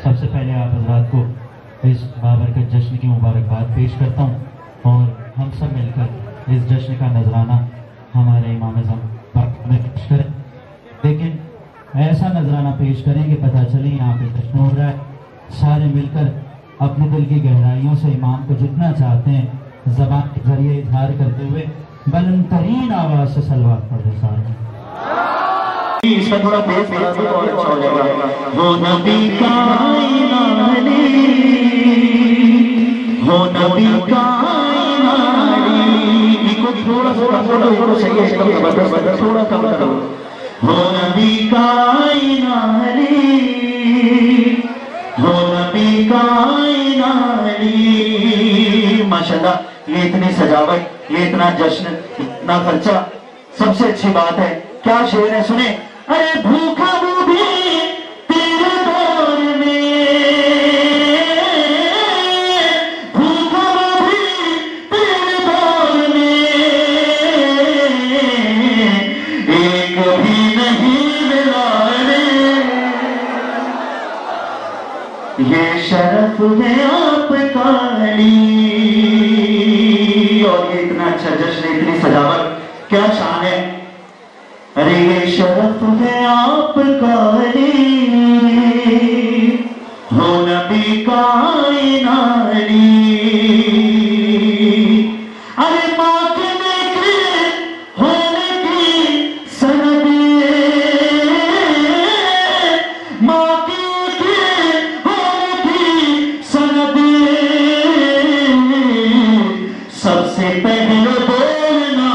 سب سے پہلے آپ حضرات کو اس بابرکت جشن کی مبارکباد پیش کرتا ہوں، اور ہم سب مل کر اس جشن کا نذرانہ ہمارے امام اعظم پاک میں پیش کریں، لیکن ایسا نذرانہ پیش کریں کہ پتہ چلے یہاں پہ جشن ہو رہا ہے۔ سارے مل کر اپنے دل کی گہرائیوں سے امام کو جتنا چاہتے ہیں زبان کے ذریعے اظہار کرتے ہوئے بلند ترین آواز سے صلوات پڑھ رہے سارے۔ اس کا تھوڑا بیس بڑھا دو اور اچھا ہو جائے گا۔ ہو نبی کائنات ہو نبی کائنات، تھوڑا تھوڑا صحیح ہے، تھوڑا کم کرو۔ ہو نبی کائنات ہو نبی کائنات، ماشاءاللہ یہ اتنی سجاوٹ، یہ اتنا جشن، اتنا خرچہ، سب سے اچھی بات ہے کیا شعر ہے سنیں۔ ارے بھوکا وہ بھی تیرے دور میں، بھوکا وہ بھی تیرے دور میں، ایک بھی نہیں ملا رے، یہ شرف ہے آپ کا علی۔ اور یہ اتنا اچھا جشن، اتنی سجاوٹ، کیا شان ہے۔ ارے یہ شرف ہے آپ کا علی، ہو نبی کائنات۔ ارے ماں کے بیٹے ہونے کی سند، ماں کے بیٹے ہونے کی سند، سب سے پہلے بولنا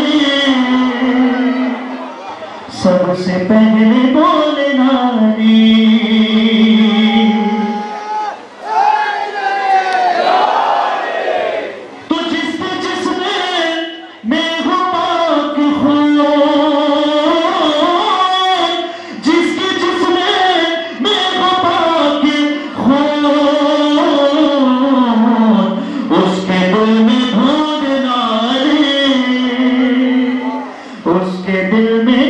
سب سے پہلے بولنا تو جس میں ہو پاک خون، جس کے جسم میں ہو پاک خون، اس کے دل میں ڈھونڈنا اس کے دل میں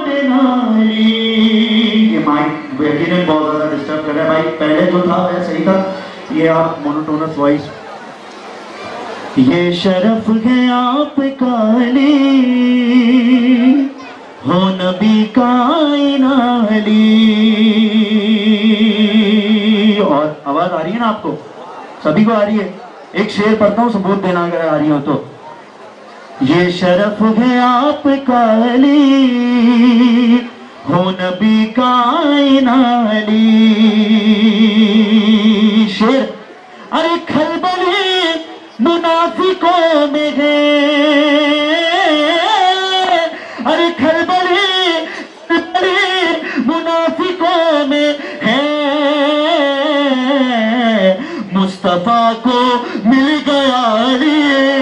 یقیناً بہت زیادہ ڈسٹرب کر رہا ہے بھائی، پہلے جو تھا وہ صحیح تھا، یہ آپ مونوٹونس وائس۔ یہ شرف ہے آپ کا علی، ہو نبی کائنات علی۔ اور آواز آ رہی ہے نا آپ کو، سبھی کو آ رہی ہے؟ ایک شعر پڑھتا ہوں، ثبوت دینا اگر آ رہی ہو تو۔ یہ شرف ہے آپ کا علی، ہو نبی کائنات علی۔ شعر۔ ارے کھلبلی منافقوں میں ہے، ارے کھلبلی منافقوں میں ہے، مصطفیٰ کو مل گیا علی،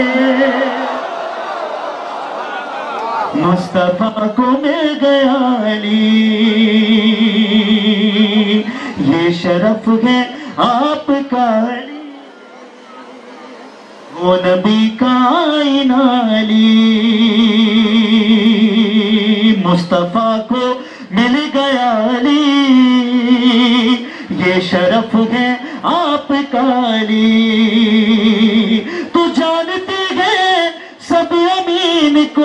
مصطفیٰ کو مل گیا علی۔ یہ شرف ہے آپ کا علی، وہ نبی کائنات علی، مصطفیٰ کو مل گیا علی، یہ شرف ہے آپ کا علی۔ تو جانتے ہیں سب امین کو،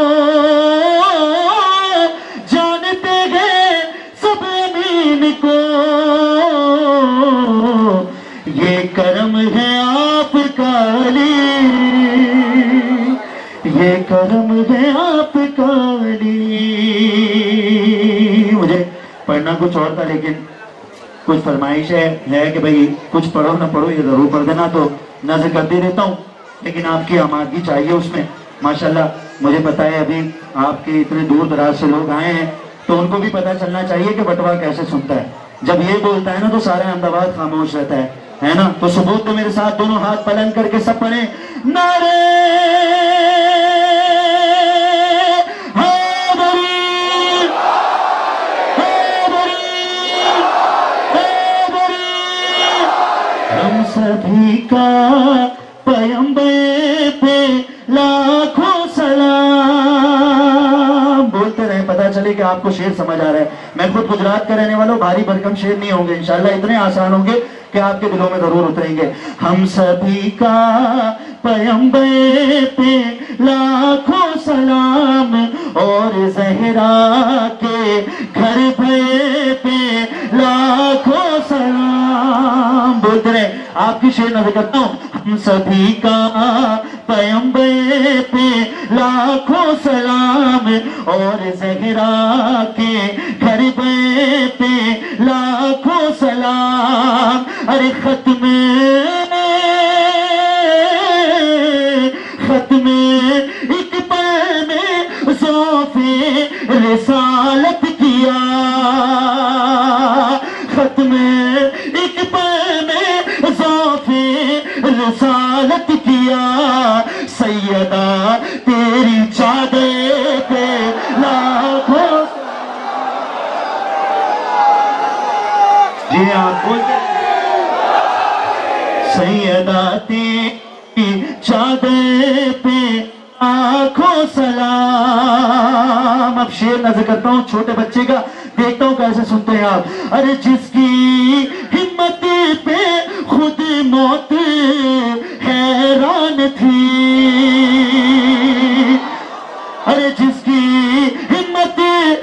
جانتے ہیں سب امین کو، یہ کرم ہے آپ کا علی، یہ کرم ہے آپ کا علی۔ مجھے پڑھنا کچھ اور تھا لیکن کچھ فرمائش ہے کہ بھئی کچھ پڑھو نہ پڑھو یہ ضرور پڑھ دینا، تو نظر کرتے رہتا ہوں، لیکن آپ کی آمادگی چاہیے اس میں۔ ماشاءاللہ مجھے پتا ہے ابھی آپ کے اتنے دور دراز سے لوگ آئے ہیں، تو ان کو بھی پتا چلنا چاہیے کہ بٹوا کیسے سنتا ہے۔ جب یہ بولتا ہے نا تو سارا احمد آباد خاموش رہتا ہے نا؟ تو ثبوت تو میرے ساتھ دونوں ہاتھ بلند کر کے سب پڑھیں، نعرے ہم سبھی کا پیغمبر پہ لاکھوں سلام، بولتے رہے پتا چلے کہ آپ کو شعر سمجھ آ رہا ہے. میں خود گجرات کا رہنے والا ہوں, بھاری بھرکم شعر نہیں ہوں گے انشاءاللہ, اتنے آسان ہوں گے کہ آپ کے دلوں میں ضرور اتریں گے. ہم سبھی کا پیمبر پہ لاکھوں سلام, اور زہرا کے گھر پہ لاکھوں سلام. بولتے رہے, آپ کی شعر نظر کرتا ہوں. ہم سبھی کا پیمبر پہ لاکھوں سلام, اور زہرا کے گھر پہ لاکھوں سلام. ارے ختم ایک پل میں ذوق رسالت کیا, ختم ایک پل میں ذوق رسالت کیا. سیدہ تیری چادر پہ لاکھوں, جی آپ بولتے, سیدہ تیری چادر پہ آنکھوں سلام. اب شعر نظر کرتا ہوں چھوٹے بچے کا, دیکھتا ہوں کیسے سنتے ہیں آپ. ارے جس کی ہمت پہ خود موت حیران تھی, ارے جس کی ہمت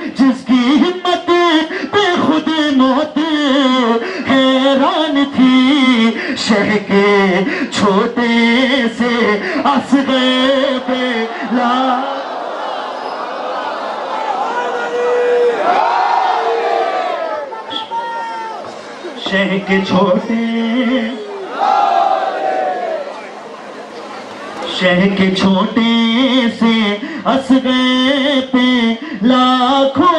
پہ خود موت حیران تھی. شہ کے چھوٹے سے اصغر پہ شہ کے چھوٹے سے اصغر پہ لاکھوں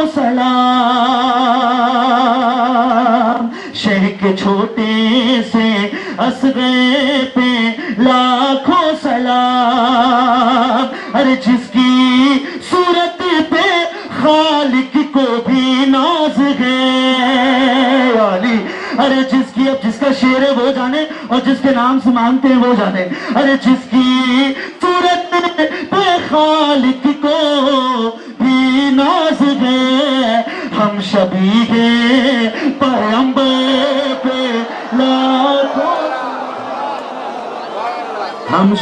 سلام. شہ کے چھوٹے سے اصغر پہ لاکھوں سلام. ارے جس کی صورت پہ خالق کو بھی ناز ہے علی. ارے جس کی, اب جس کا شعر ہے وہ جانے, اور جس کے نام سے مانگتے ہیں وہ جانے. ارے جس کی صورت پہ خالق کو بھی ناز ہے. ہم شبیہ پیمبر پہ لاکھوں, ہم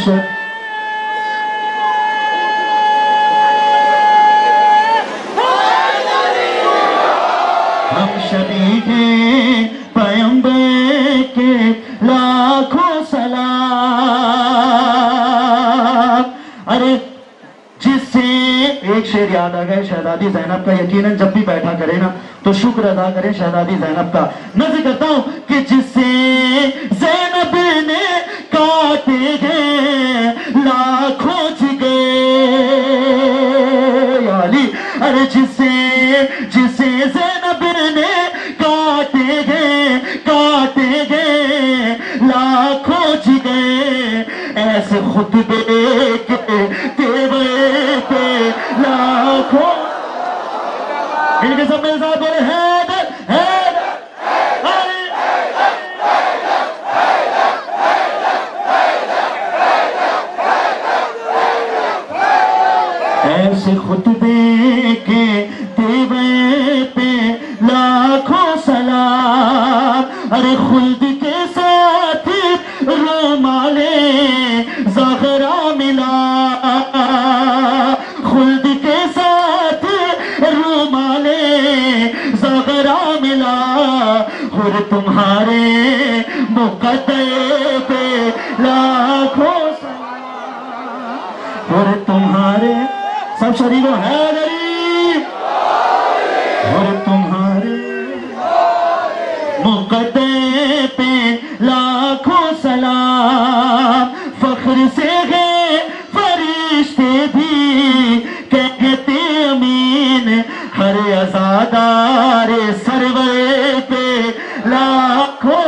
شبیہ پیمبر کے لاکھوں سلام. ارے جس سے ایک شعر یاد آ گئے شہزادی زینب کا, یقیناً جب بھی بیٹھا کرے نا تو شکر ادا کریں شہزادی زینب کا. نظر کرتا ہوں کہ جس سے زینب نے کاٹے گئے لاکھوں جگرے علی. ارے جس سے زینب نے کاٹے گئے لاکھوں جگرے, ایسے خطبے کے تیورے پہ لاکھوں. ان کے سب میرے ساتھ بولے حیدر حیدر. ایسے خطبے کے تیورے پہ لاکھوں سلام. ارے خلد کے ساتھ رومال زہرا ملا, خلد کے ساتھ رومال زہرا ملا. اور تمہارے مقدر پہ لاکھوں سلام, اور تمہارے سب شریفوں حیدری, اور تمہارے مقدر پہ لاکھوں سلام. فخر سے گئے فرشتے بھی کہتے امین, ہر عزادار سرور پہ لاکھوں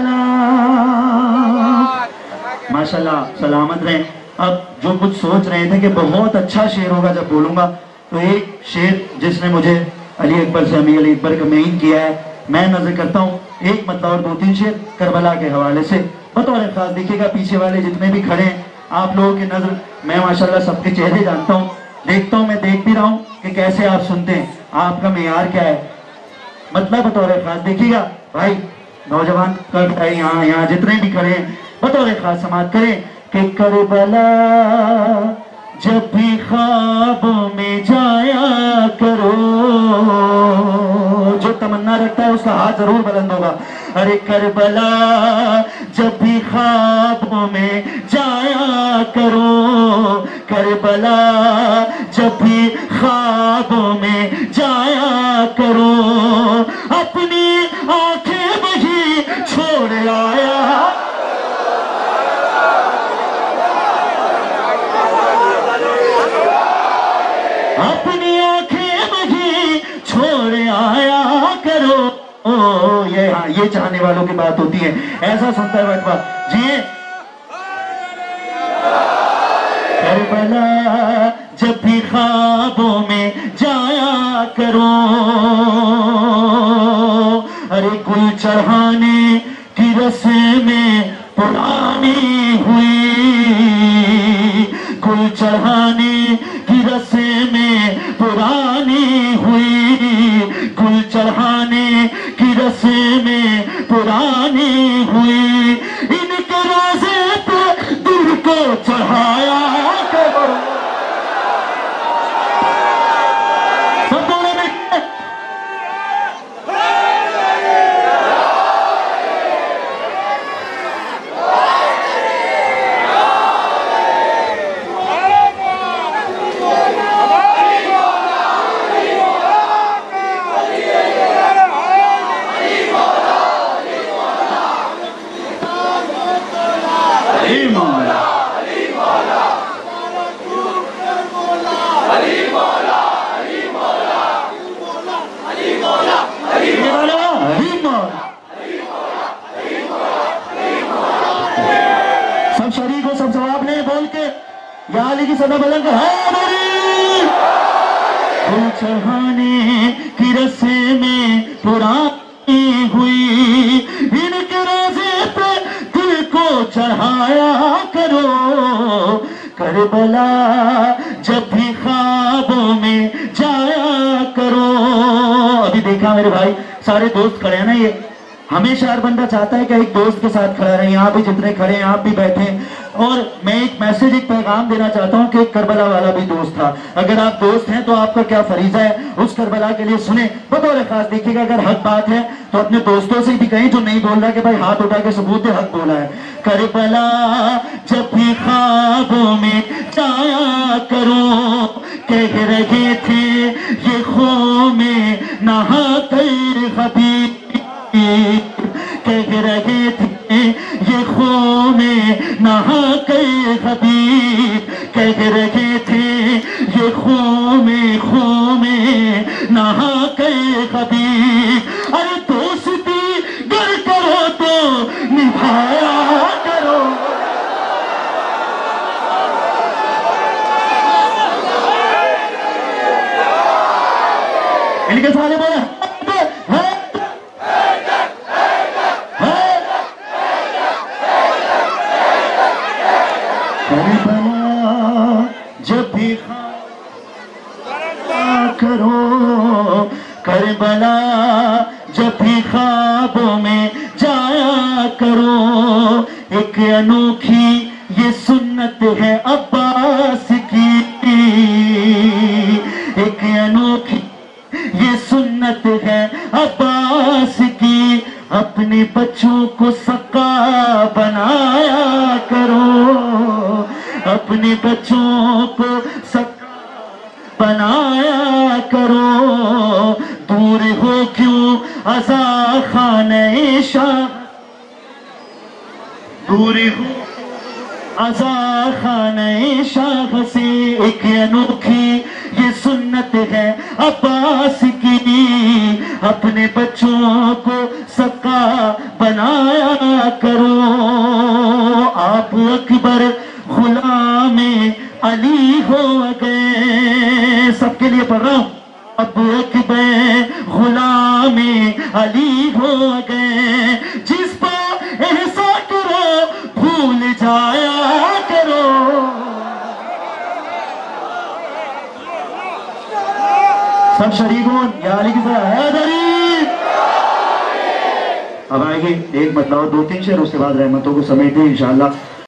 سلام. ماشاءاللہ سلامت رہیں. اب جو کچھ سوچ رہے تھے کہ بہت اچھا شعر ہوگا جب بولوں گا, تو ایک شعر جس نے مجھے علی اکبر سے امیر علی اکبر کا معین کیا ہے, میں نظر کرتا ہوں ایک مطلب اور 2-3 شعر کربلا کے حوالے سے بطور خاص. دیکھیے گا پیچھے والے جتنے بھی کھڑے ہیں آپ لوگوں کی نظر, میں ماشاءاللہ سب کے چہرے جانتا ہوں, देखता हूं, मैं देख भी रहा हूं कि कैसे आप सुनते हैं, आपका मेयार क्या है। मतलब बतौर खास देखिएगा भाई, नौजवान यहाँ जितने भी खड़े हैं बतौर खास समात करें कि करबला जब भी ख्वाबों में जाया करो, जो तमन्ना रखता है उसका हाथ जरूर बुलंद होगा। अरे करबला जब भी ख्वाबों में जाया करो, करबला जब भी ख्वाबों में जाया करो, अपनी आंखें वही छोड़ आया, अपनी आंखें वही छोड़ आया करो। ये चाहने वालों की बात होती है, ऐसा सुनता है बटवा जी। करबला जब भी ख्वाबों में जाया करो, अरे गुल चढ़ाने की रस्म में पुरानी हुई, गुल चढ़ाने की रस्म में पुरानी हुई, गुल चढ़ाने की रस्म में पुरानी हुई, इनके रोज़े पे दिल को चढ़ाया करो। सब शरीक हो, सब जवाब ले बोल के या अली की सदा बुलंद है मेरी। गुल चढ़ाने की रस्म में पुरानी हुई, इनके रोज़े पे दिल को चढ़ाया करो, करबला जब भी ख्वाबों में जाया करो। अभी देखा मेरे भाई, सारे दोस्त खड़े हैं ना, ये हमेशा हर बंदा चाहता है कि एक दोस्त के साथ खड़ा रहे। यहाँ भी जितने खड़े हैं आप भी बैठे, और मैं एक मैसेज, एक पैगाम देना चाहता हूँ कि एक करबला वाला भी दोस्त था। अगर आप दोस्त हैं तो आपका क्या फरीजा है उस करबला के लिए सुने बतौर खास। देखिएगा अगर हक बात है तो अपने दोस्तों से भी कहीं, जो नहीं बोल रहा कि भाई हाथ उठा के सबूत दे हक बोला है। करबला जब भी ख्वाबों में जाया करो, कह रहे थे ये खो में नहा कर हबीब, कह रहे थे ये खो में नहा कर हबीब, कह रहे थे ये खो में नहा कर हबीब। अरे दोस्ती गर करो तो निभाया करो, इनके सारे बोले जब भी करो, करबला जब भी ख्वाबों में जाया करो, एक अनोखी ये सुन्नत है अब्बास की, एक अनोखी ये सुन्नत है अब्बास की, अपने बच्चों को सका बनाया करो, अपने बच्चों को सका बनाया करो। दूर हो क्यों अज़ा खाने शाह, दूर हो अज़ा खाने शाह से, एक अनोखी ये सुन्नत है अब्बास की, अपने बच्चों को सका बनाया करो। आप अकबर गुलाम अली हो गए, सबके लिए पढ़ रहा हूं, अब अकबर गुलाम अली हो गए, जिस पर ऐसा करो भूल जाया करो, सब शरीक हो या अली की हैदरी। अब आएगी एक मतलब 2-3 शेर, उसके बाद रहमतों को समेटे इंशाअल्लाह।